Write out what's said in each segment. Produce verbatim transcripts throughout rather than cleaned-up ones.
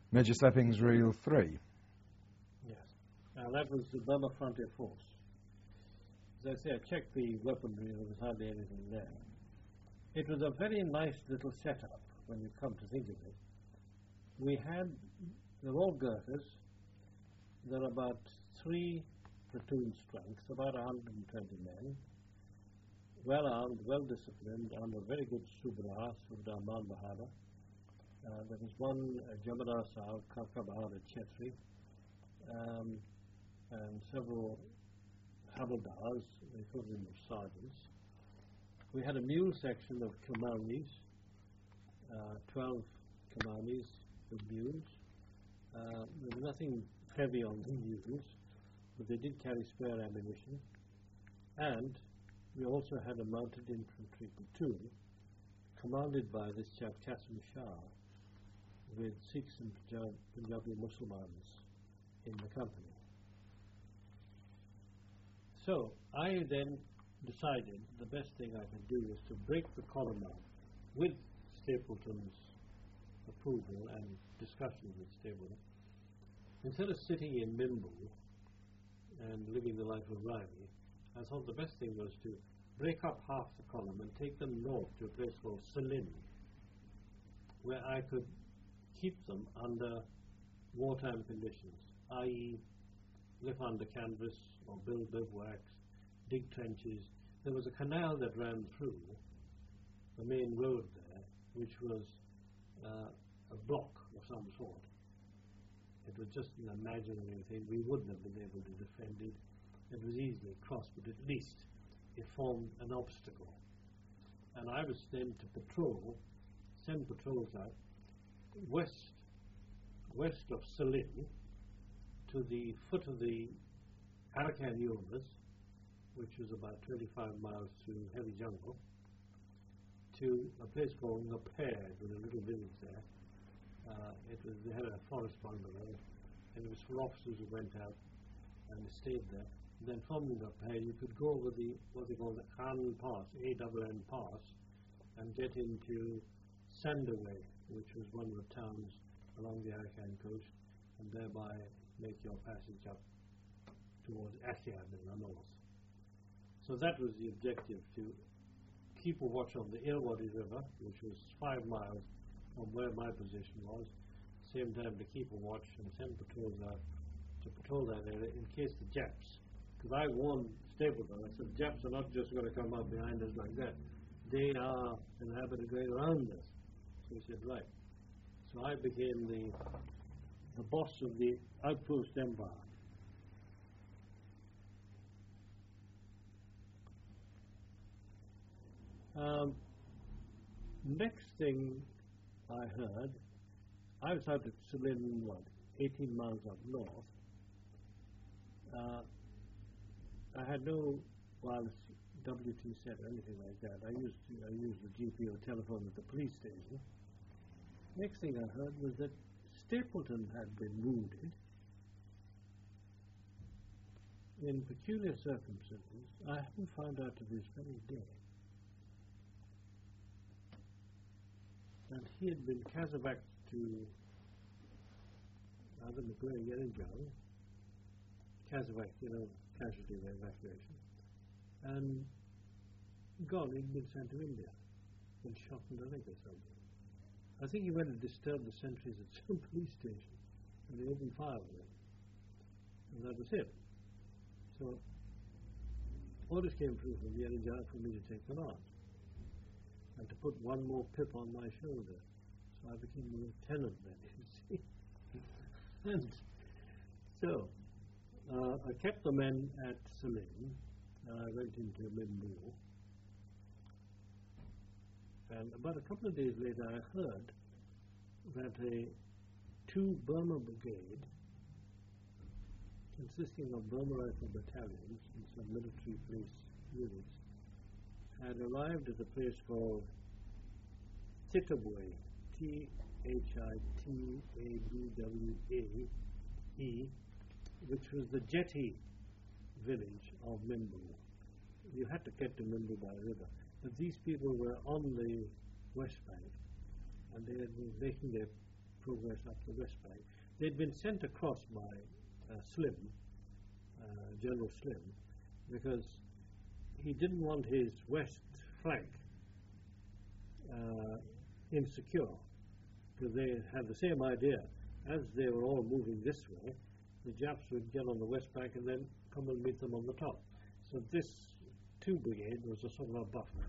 Major Slepping's Reel three. Yes. Now that was the Burma Frontier Force. As I say, I checked the weaponry, there was hardly anything there. It was a very nice little setup when you come to think of it. We had, they're all Gurkhas, there are about three platoon strength, about one hundred twenty men, well armed, well disciplined, under very good Subra, Subra Man Bahadur. Uh, there was one uh, Jamadar Sahib, Kaka Bahadur Chetri, um, and several Havildars, they called them sergeants. We had a mule section of Kamaunis, uh, twelve Kamaunis with mules. Uh, there was nothing heavy on the mules, but they did carry spare ammunition. And we also had a mounted infantry platoon commanded by this chap Qasim Shah with Sikhs and Punjab, Punjabi Muslims in the company. So I then decided the best thing I could do was to break the column up with Stapleton's approval and discussion with Stapleton. Instead of sitting in Mimbu and living the life of Riley, I thought the best thing was to break up half the column and take them north to a place called Salin, where I could keep them under wartime conditions, that is live under canvas or build bivouacs, dig trenches. There was a canal that ran through the main road there, which was uh, a block of some sort. It was just an imaginary thing. We wouldn't have been able to defend it. It was easily crossed, but at least it formed an obstacle. And I was then to patrol, send patrols out west, west of Salin to the foot of the Arakan Yildiz, which was about twenty-five miles through heavy jungle, to a place called Ngapir, with a little village there. Uh, it was, they had a forest bungalow, and it was for officers who went out and stayed there. And then from Ngapir, you could go over the, what they call the An Pass, A N N Pass, and get into Sandaway, which was one of the towns along the Arakan coast, and thereby make your passage up towards Akyab in the north. So that was the objective, to keep a watch on the Irrawaddy River, which was five miles from where my position was, same time to keep a watch and send patrols out to patrol that area in case the Japs, because I warned Stapleton, I said, Japs are not just going to come up behind us like that, they are in the habit of going around us. So he said, right. So I became the, the boss of the outpost empire. Um, next thing I heard, I was out at Salin, what, eighteen miles up north. Uh, I had no wireless W T set or anything like that. I used I used the G P O telephone at the police station. Next thing I heard was that Stapleton had been wounded in peculiar circumstances. I haven't found out to this very day. And he had been casevaced to either Macquarie or Yeringau, casevac, you know, casualty evacuation, and gone. He'd been sent to India, been shot in the leg or something. I think he went and disturbed the sentries at some police station, and they opened fire on him. And that was it. So orders came through from Yeringau for me to take command, and to put one more pip on my shoulder. So I became a lieutenant then, you see. And so uh, I kept the men at Salin, and I went into Mimbu. And about a couple of days later, I heard that a two Burma brigade, consisting of Burma Rifle battalions and some military police units, had arrived at a place called Titabwe, T H I T A B W A E, which was the jetty village of Mimbu. You had to get to Mimbu by river. But these people were on the west bank, and they had been making their progress up the West Bank. They'd been sent across by uh, Slim, uh, General Slim, because he didn't want his west flank uh, insecure, because they had the same idea. As they were all moving this way, the Japs would get on the West Bank and then come and meet them on the top. So this two brigade was a sort of a buffer.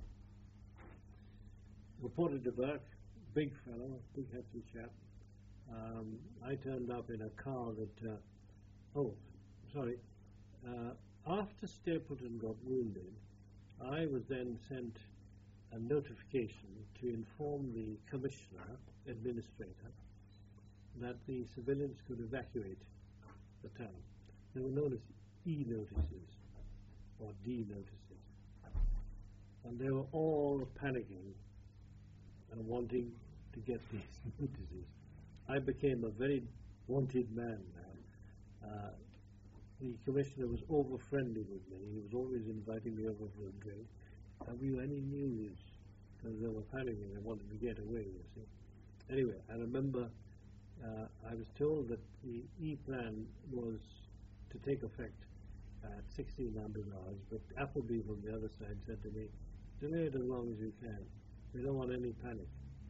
Reported to Burke, big fellow, big hefty chap. Um, I turned up in a car that, uh, oh, sorry, uh, after Stapleton got wounded, I was then sent a notification to inform the commissioner, administrator, that the civilians could evacuate the town. They were known as E-notices, or D-notices. And they were all panicking and wanting to get these notices. I became a very wanted man now. Uh, the commissioner was over-friendly with me. He was always inviting me over for a drink. Have you any news? Because they were panicking. They wanted to get away, you see. Anyway, I remember uh, I was told that the E-plan was to take effect at sixteen hundred hours, but Appleby from the other side said to me, delay it as long as you can. We don't want any panic.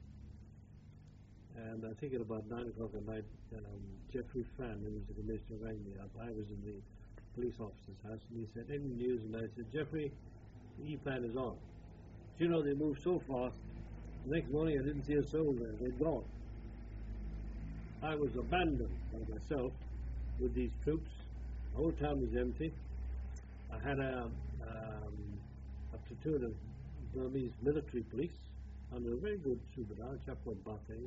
And I think at about nine o'clock at night, um, Jeffrey Fan, who was the commissioner, rang me up. I was in the police officer's house, and he said, any news? And I said, Jeffrey, the E-plan is on. Do you know, they moved so fast, the next morning I didn't see a soul there. They'd gone. I was abandoned by myself with these troops. The whole town was empty. I had a, um, a platoon of Burmese military police under a very good Subadar, a chap called Bathing.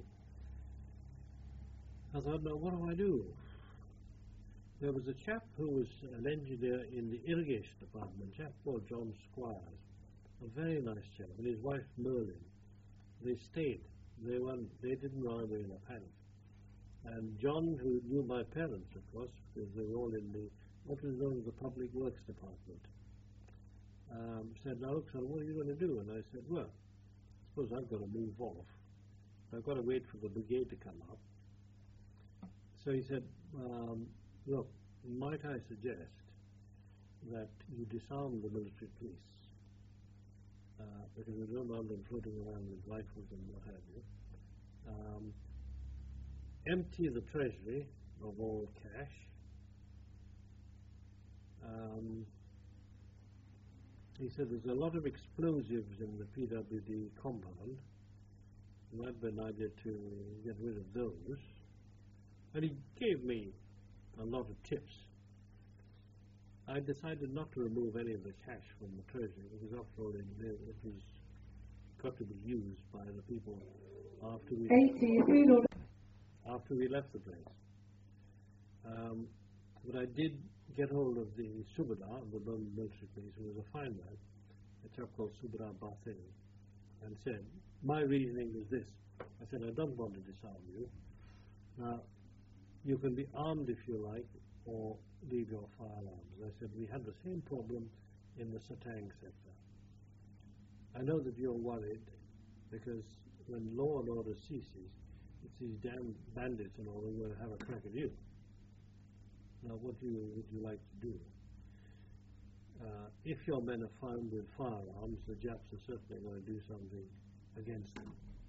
I thought, now what do I do? There was a chap who was an engineer in the irrigation department, a chap called John Squires, a very nice chap, and his wife Merlin. They stayed. They weren't, they didn't run away in a panic. And John, who knew my parents, of course, because they were all in the, what was known as the Public Works Department, um, said, now look, son, what are you going to do? And I said, well, I suppose I've got to move off. I've got to wait for the brigade to come up. So he said, um, look, might I suggest that you disarm the military police, uh, because we don't want them floating around with rifles and what have you. Um, empty the treasury of all cash. Um, he said there's a lot of explosives in the P W D compound. It might be an idea to get rid of those. And he gave me a lot of tips. I decided not to remove any of the cash from the treasury because after all it, it was got to be used by the people after we after we left the place. Um, but I did get hold of the Subadar of the Burmese military police, who was a fine man, a chap called Subadar Bathing, and said, my reasoning is this. I said, I don't want to disarm you. Now, you can be armed if you like, or leave your firearms. I said, we had the same problem in the Satang sector. I know that you're worried because when law and order ceases, it's these damn bandits and all who are going to have a crack at you. Now, what do you, would you like to do? Uh, if your men are found with firearms, the Japs are certainly going to do something against them.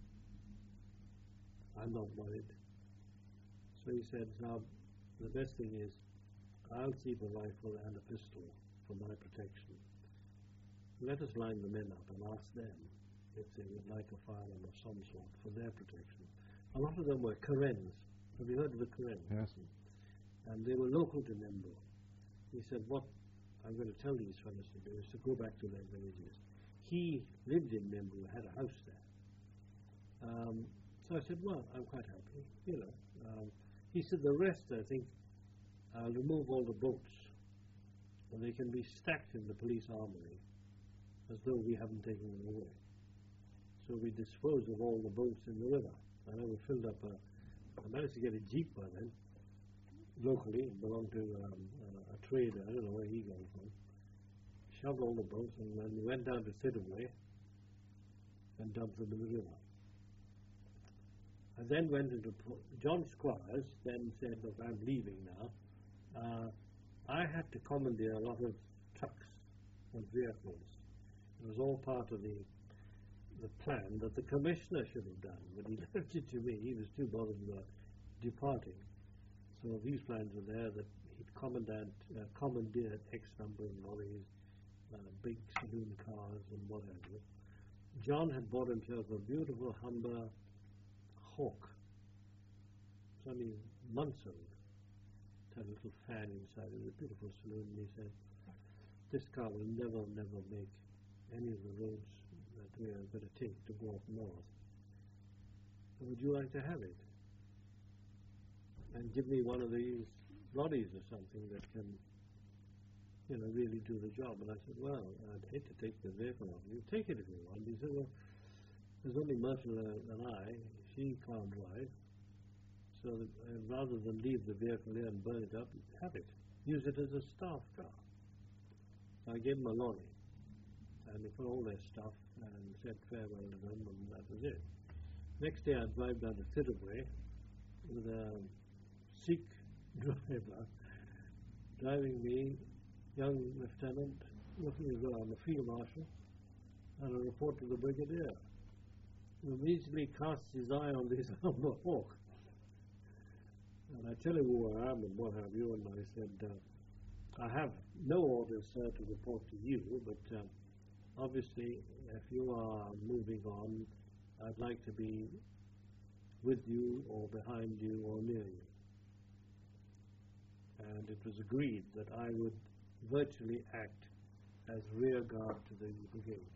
I'm not worried. So he said, now, the best thing is, I'll keep a rifle and a pistol for my protection. Let us line the men up and ask them if they would like a firearm of some sort for their protection. A lot of them were Karens. Have you heard of the Karens? Yes. And they were local to Nembu. He said, what I'm going to tell these fellows to do is to go back to their villages. He lived in Nembu, had a house there. Um, so I said, well, I'm quite happy, you know. Um, he said, the rest, I think, I'll remove all the boats, and they can be stacked in the police armory as though we haven't taken them away. So we disposed of all the boats in the river. I know we filled up a, I managed to get a jeep by then, locally. It belonged to um, a, a trader, I don't know where he got it from. Shoved all the boats and then we went down to Sidaway and dumped them in the river. I then went into, pro- John Squires then said, look, I'm leaving now. Uh, I had to commandeer a lot of trucks and vehicles. It was all part of the the plan that the commissioner should have done, but he left it to me. He was too bothered about departing. So these plans were there that he'd commandant, uh, commandeered X number of lorries, uh, big saloon cars and whatever. John had bought himself a beautiful Humber Hawk. It's only months old. It had a little fan inside. It was a beautiful saloon. And he said, this car will never, never make any of the roads that we are going to take to go up north. Would you like to have it? And give me one of these lorries or something that can, you know, really do the job. And I said, well, I'd hate to take the vehicle off you. Take it if you want. He said, well, there's only Myrtle and I. She can't drive. So that, uh, rather than leave the vehicle here and burn it up, have it. Use it as a staff car. So I gave him a lorry. And they put all their stuff and said farewell to them, and that was it. Next day I drive down to Thiruvay with a Sikh driver driving me, young lieutenant, looking as though I'm a field marshal, and a report to the brigadier, who immediately casts his eye on this Humber Hawk. And I tell him who I am and what have you, and I said, uh, I have no orders, sir, to report to you, but uh, obviously, if you are moving on, I'd like to be with you or behind you or near you. And it was agreed that I would virtually act as rear guard to the brigade.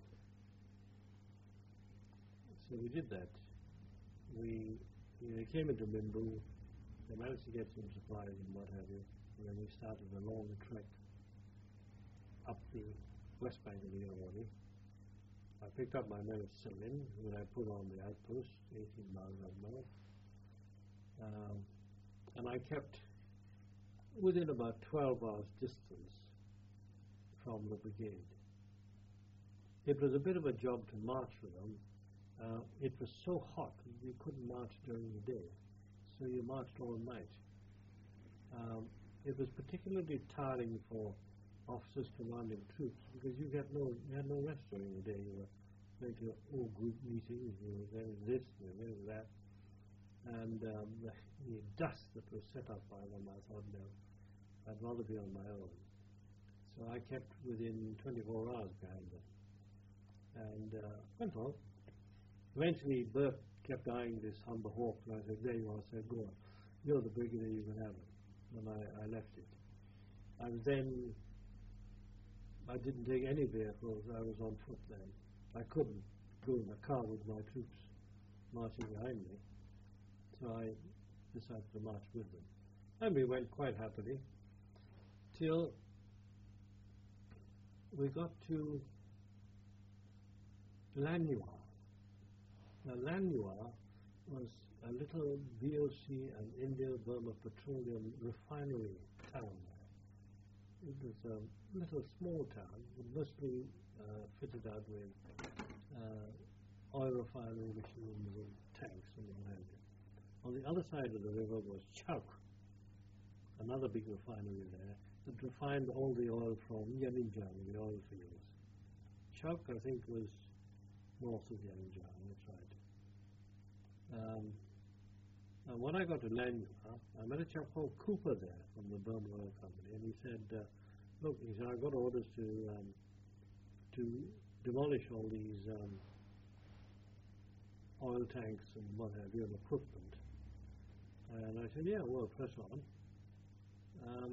So we did that. We, we came into Mimbu, they managed to get some supplies and what have you, and then we started a long trek up the west bank of the Irrawaddy. I picked up my men at Silin, who I put on the outpost, eighteen miles up north. Um, and I kept within about twelve hours distance from the brigade. It was a bit of a job to march with them. Uh, it was so hot, we couldn't march during the day, so you marched all night. Um, it was particularly tiring for officers commanding troops because you get no, you had no rest during the day. You were going to all group meetings, you were going to this, you were going to that, and um, the, the dust that was set up by them, I thought, no, I'd rather be on my own. So I kept within twenty-four hours behind them, and uh, went on. Eventually, Burke kept eyeing this Humber Hawk, and I said, there you are, I said, go on, you're the brigadier, you can have it. And I, I left it. I was then, I didn't take any vehicles, I was on foot then. I couldn't go in a car with my troops marching behind me, so I decided to march with them. And we went quite happily, till we got to Lanyua. Now, Lanyua was a little V O C and India-Burma Petroleum refinery town. It was a little small town, mostly uh, fitted out with uh, oil refinery machines and tanks and what have you. On the other side of the river was Chauk, another big refinery there, that refined all the oil from Yaninjang, the oil fields. Chauk, I think, was north of Yaninjang, that's right. Um, and when I got to Lanyua, I met a chap called Cooper there from the Burma Oil Company, and he said, uh, look, he said, I got orders to um, to demolish all these um, oil tanks and what have you, and equipment. And I said, yeah, well, press on. Um,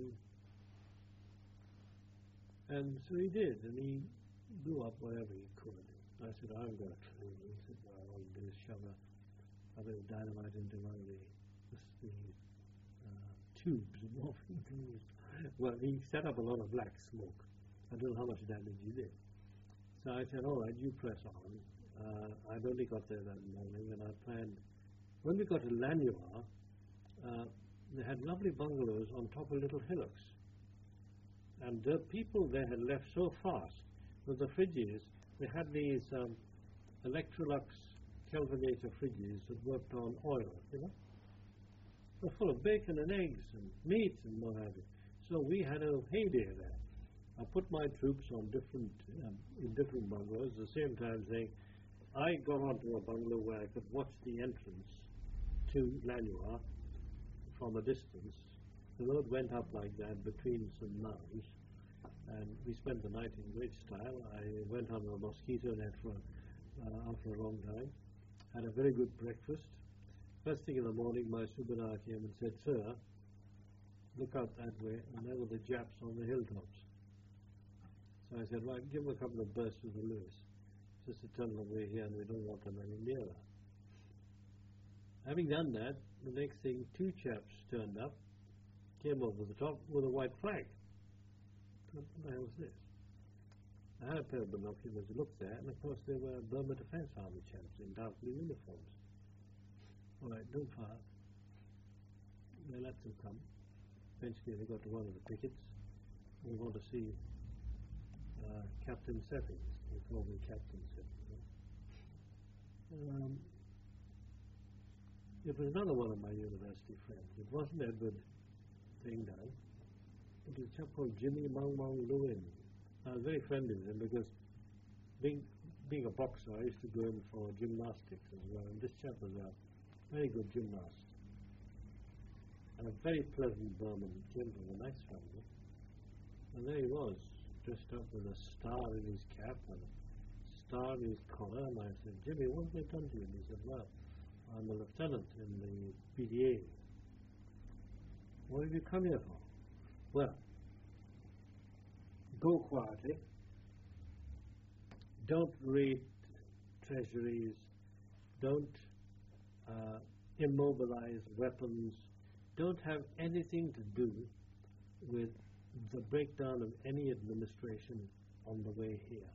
and so he did, and he blew up whatever he could. I said, I haven't got a clue. He said, well, all you do is shove a, a bit of dynamite into one of the, the uh, tubes of morphine tubes. Well, he set up a lot of black smoke. I don't know how much damage he did. So I said, all right, you press on. Uh, I'd only got there that morning, and I planned. When we got to Lanyua, uh, they had lovely bungalows on top of little hillocks. And the people there had left so fast with the fridges. They had these um, Electrolux Kelvinator fridges that worked on oil, you know. They were full of bacon and eggs and meat and what have you. So we had a heyday there. I put my troops on different, um, in different bungalows at the same time saying, I got onto a bungalow where I could watch the entrance to Lanyua from a distance. The road went up like that between some mounds, and we spent the night in great style. I went on a mosquito net for, uh, after a long time, had a very good breakfast. First thing in the morning, my subadar came and said, sir, look out that way, and there were the Japs on the hilltops. So I said, well, give them a couple of bursts of the Lewis, just to tell them we're here and we don't want them any nearer. Having done that, the next thing, two chaps turned up, came over the top with a white flag. What the hell is this? I had a pair of binoculars to look there, and of course they were Burma Defence Army chaps in dark blue uniforms. All right, don't fire. They let them come. Eventually they got to one of the pickets. We want to see uh, Captain Settings. They call me Captain Settings. Um, it was another one of my university friends. It wasn't Edward Thingdale. It was a chap called Jimmy Maung Maung Lewin. I was very friendly with him because being, being a boxer, I used to go in for gymnastics as well. And this chap was a very good gymnast. And a very pleasant Burman gentleman, a nice family. And there he was, dressed up with a star in his cap and a star in his collar. And I said, Jimmy, what have they done to you? And he said, well, I'm a lieutenant in the P D A. What have you come here for? Well, go quietly. Don't raid treasuries. Don't uh, immobilize weapons. Don't have anything to do with the breakdown of any administration on the way here.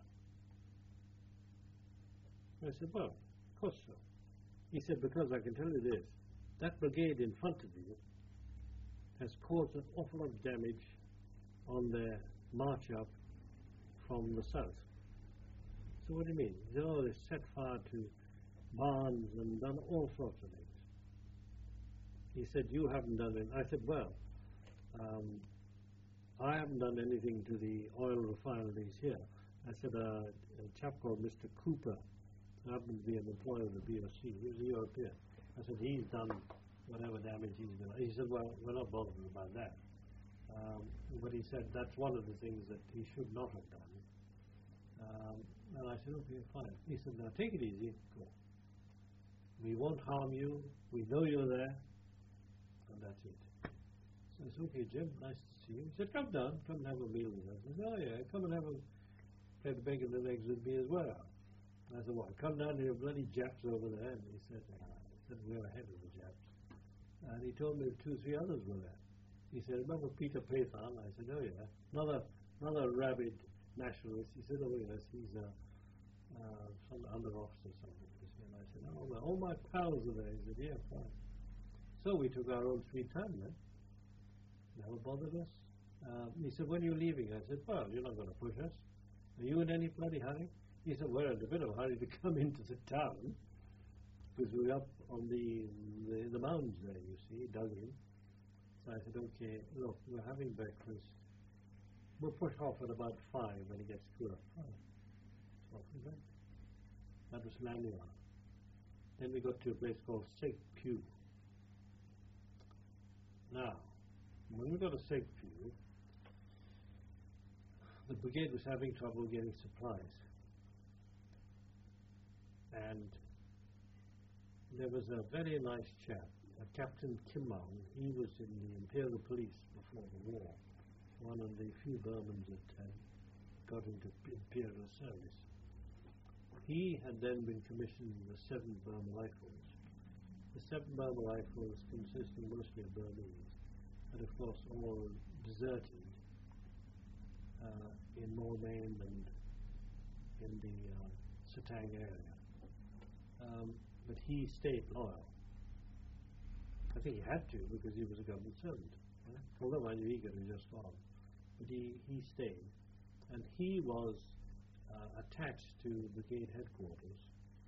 I said, well, of course so. He said, because I can tell you this, that brigade in front of you has caused an awful lot of damage on their march up from the south. So what do you mean? You know, they set fire to barns and done all sorts of things. He said, you haven't done it. I said, well, um, I haven't done anything to the oil refineries here. I said, uh, a chap called Mister Cooper happened to be an employee of the B O C. He was a European. I said, he's done whatever damage he's done. He said, well, we're not bothered about that. Um, but he said, that's one of the things that he should not have done. Um, and I said, okay, fine. He said, now take it easy, go. We won't harm you. We know you're there. And that's it. So I said, okay, Jim, nice to see you. He said, come down, come and have a meal with us. I said, oh yeah, come and have a plate of bacon and eggs with me as well. And I said, well, come down to your bloody Japs over there. And he said, uh, he said we're ahead of the Japs. And he told me two, three others were there. He said, remember Peter Pathan? I said, oh yeah. Another, another rabid nationalist. He said, oh yes, he's a, uh, some under officer or something. And I said, oh, well, all my pals are there. He said, yeah, fine. So we took our own sweet time then. Never bothered us. Uh, he said, when are you leaving? I said, well, you're not going to push us. Are you in any bloody hurry? He said, we're in a bit of a hurry to come into the town because we're up on the, the, the mounds there, you see, dug in. So I said, okay, look, we're having breakfast. We'll push off at about five when it gets cooler. Five. twelve, is that? That was Lanyua. Then we got to a place called Sek Pew. Now, when we got to Sek Pew, the brigade was having trouble getting supplies. And there was a very nice chap, a Captain Kim Maung. He was in the Imperial Police before the war, one of the few Burmans that had got into Imperial service. He had then been commissioned in the seventh Burma Rifles. The seventh Burma Rifles consisting mostly of Burmese, and of course all deserted uh, in Moulmein and in the uh, Satang area. Um, but he stayed loyal. I think he had to because he was a government servant. Right? Although I knew he could have just gone. But he, he stayed. And he was uh, attached to brigade headquarters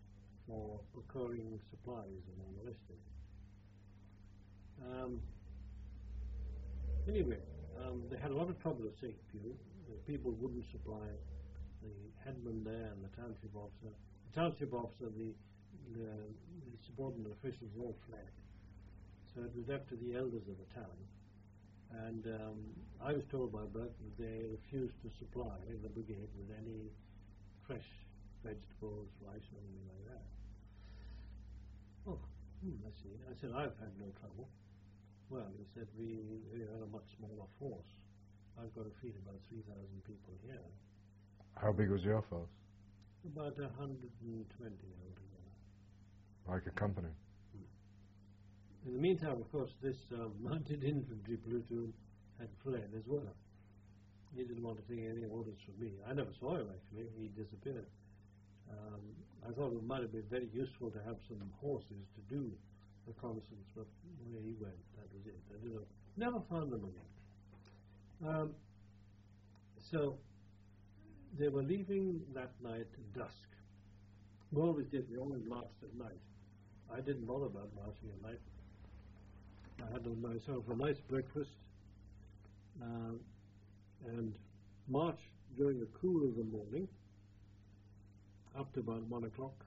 for procuring supplies and all the rest of it. Um, anyway, um, they had a lot of trouble at Sakeview. The people wouldn't supply. The headman there and the township officer, the township officer, the, the, the subordinate officials all fled. So it was left to the elders of the town. And um, I was told by Burke that they refused to supply the brigade with any fresh vegetables, rice, or anything like that. Oh, hmm, I see. I said, I've had no trouble. Well, he said, we, we are a much smaller force. I've got to feed about three thousand people here. How big was your force? About one hundred twenty altogether. Like a company? In the meantime, of course, this um, mounted infantry platoon had fled as well. He didn't want to take any orders from me. I never saw him, actually. He disappeared. Um, I thought it might have been very useful to have some horses to do reconnaissance, but where he went, that was it. I didn't, never found them again. Um, so, they were leaving that night at dusk. We always did. We always marched at night. I didn't bother about marching at night. I had myself a nice breakfast uh, and marched during the cool of the morning up to about one o'clock.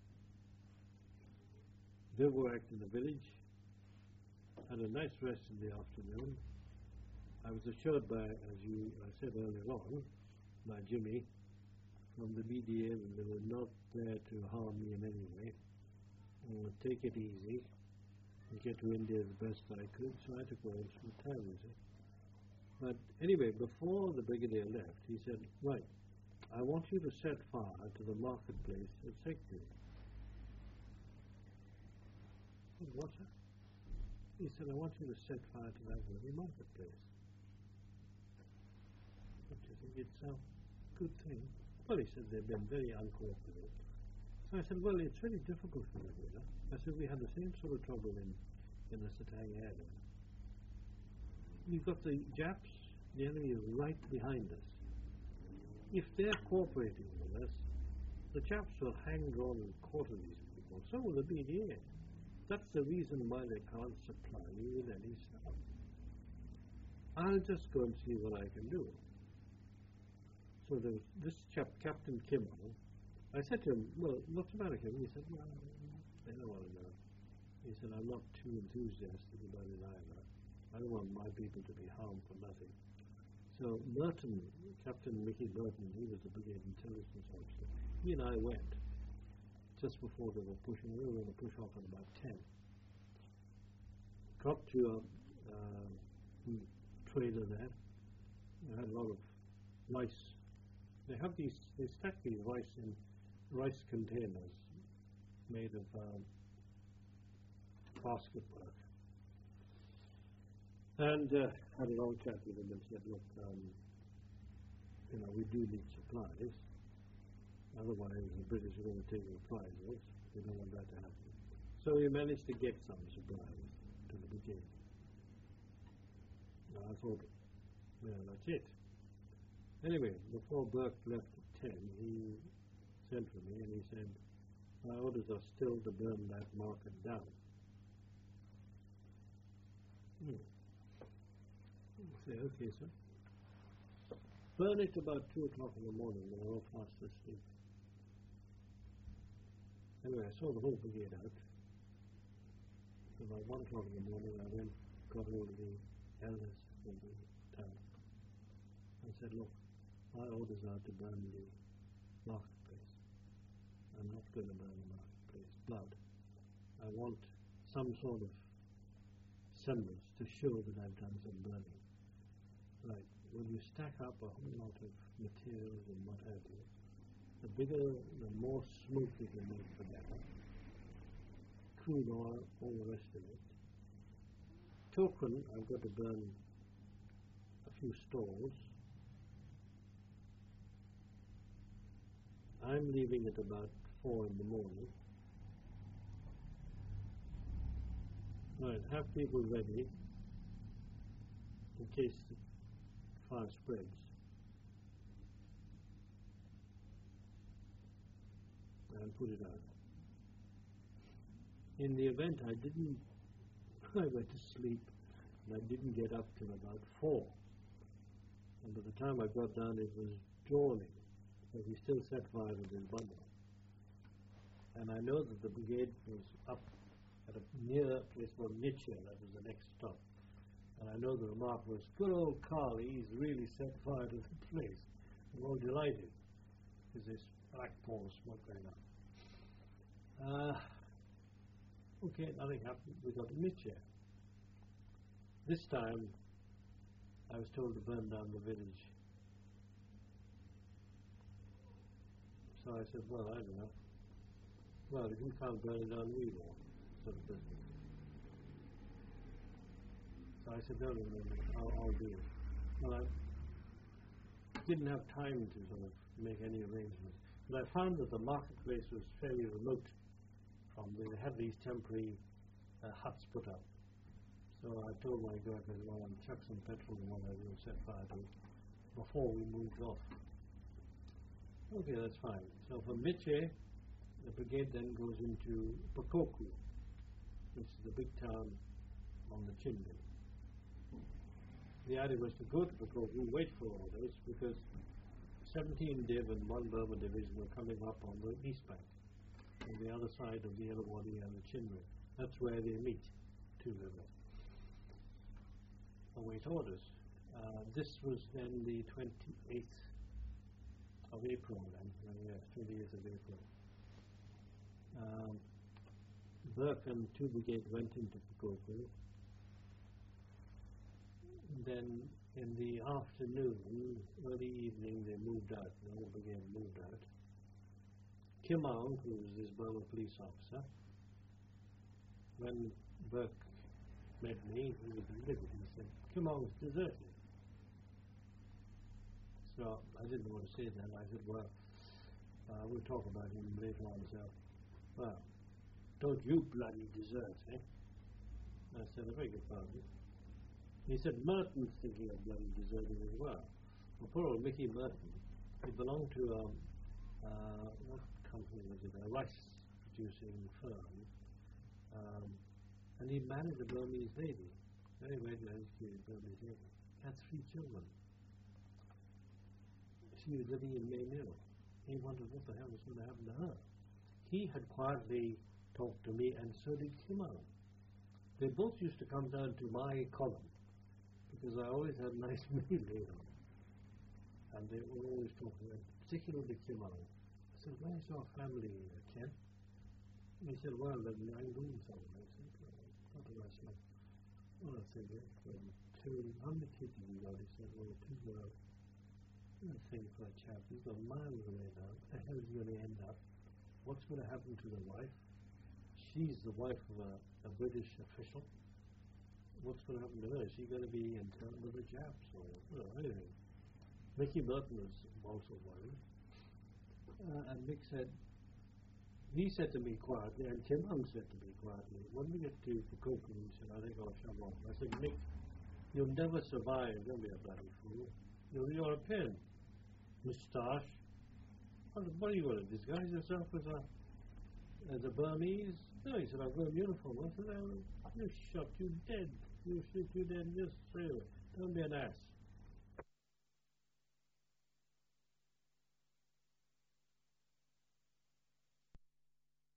Bivouacked in the village. Had a nice rest in the afternoon. I was assured by, as you I said earlier on, by Jimmy from the B D A that they were not there to harm me in any way. Uh, take it easy and get to India the best I could, so I took orders from the town, you see. But anyway, before the brigadier left, he said, right, I want you to set fire to the marketplace at Sakeview. What's that? He said, I want you to set fire to that very marketplace. Don't you think it's a good thing? Well, he said they've been very uncooperative. So I said, well, it's very difficult for you here. I said, we had the same sort of trouble in, in the Satang area. We've got the Japs, the enemy is right behind us. If they're cooperating with us, the Japs will hang, drawn, and quarter these people. So will the B D A. That's the reason why they can't supply you with any stuff. I'll just go and see what I can do. So there was this chap, Captain Kimmel. I said to him, well, what's the matter, Kim? He said, well, I don't want to know. He said, I'm not too enthusiastic about it either. I don't want my people to be harmed for nothing. So Merton, Captain Mickey Merton, he was the brigade intelligence officer. He and I went just before they were pushing. We were going to push off at about ten. Got to a uh, trailer there. They had a lot of rice. They have these, they stack these rice in rice containers made of um, basket work. And uh, had a long chat with them and said, look, um, you know, we do need supplies. Otherwise, the British are going to take the prizes. We don't want that to happen. So we managed to get some supplies to the brigade. Now I thought, well, that's it. Anyway, before Burke left at ten, he sent for me and he said, my orders are still to burn that market down. Hmm. I say, okay, sir. Burn it about two o'clock in the morning when we're all fast asleep. Anyway, I saw the whole brigade out. About one o'clock in the morning, I went, got hold of the elders of the town. I said, look, my orders are to burn the marketplace. I'm not going to burn the marketplace. Blood. I want some sort of semblance to show that I've done some burning. Right. When you stack up a whole lot of materials and what have you, the bigger, the more smoke you can make, the better. Crude oil, all the rest of it. Token, I've got to burn a few stores. I'm leaving at about four in the morning. Right, have people ready in case the fire spreads. And put it out. in the event, I didn't, I went to sleep, and I didn't get up till about four. And by the time I got down, it was dawning, but he still set fire to his bungalow. And I know that the brigade was up at a near place called Nietzsche, that was the next stop. And I know the remark was, good old Carly, he's really set fire to the place. I'm all delighted. There's this black pall of smoke going on. Uh, okay, nothing happened. We got to Nietzsche. This time, I was told to burn down the village. So I said, well, I don't know. Well, if you can't burn it down, we will. Sort of business. So I said, no, no, no, no, I'll, I'll do it. Well, I didn't have time to sort of make any arrangements. But I found that the marketplace was fairly remote from where they had these temporary uh, huts put up. So I told my girlfriend, well, I'll chuck some petrol in one I will set fire to before we moved off. Okay, that's fine. So from Nietzsche, the brigade then goes into Pakoku, which is the big town on the Chinle. The idea was to go to Pakoku, wait for orders, because seventeen Div and one Burma division were coming up on the east bank, on the other side of the Irrawaddy and the Chinle. That's where they meet, two rivers. Await orders. Uh, this was then the twenty-eighth of April, then, uh, yes, twentieth of April. Um, Burke and two brigades went into Pakoku. Then in the afternoon, early evening, they moved out. The whole brigade moved out. Kim Aung, who was this Burma police officer, when Burke met me, he was livid. He said, Kim Aung's deserted. So I didn't know what to say then. I said, well, uh, we'll talk about him later on. So, well, don't you bloody desert, eh? I said, I beg your pardon. He said, Merton's thinking of bloody deserting as well. Well, poor old Mickey Merton, he belonged to a, uh, what company was it, a rice-producing firm, um, and he married a Burmese lady, very well-educated Burmese lady. Had three children. She was living in May Mill. He wondered what the hell was going to happen to her. He had quietly talked to me, and so did Kim Aung. They both used to come down to my column, because I always had nice meal later on. And they were always talking, particularly Kim Aung. I said, where's your family, Ken? And he said, well, they're in Yangon somewhere. I said, well, what do I say? Well, I said, well, two, how many kids have you got? He said, well, two girls. I think for a chap, he's got miles away now. What the hell is he going to end up? What's going to happen to the wife? She's the wife of a, a British official. What's going to happen to her? Is she going to be interned with the Japs or well, anything? Mickey Merton was also worried. Uh, and Mick said, he said to me quietly, and Kim Aung said to me quietly, when we get to Pakoku, he said, I think I'll shove off. I said, Mick, you'll never survive. Don't be a bloody fool. You're European. Moustache. What, what are you going to disguise yourself as a, as a Burmese? No, he said, I've got a uniform. I said, oh, you shot you dead. You shoot you dead just straight away. Don't be an ass.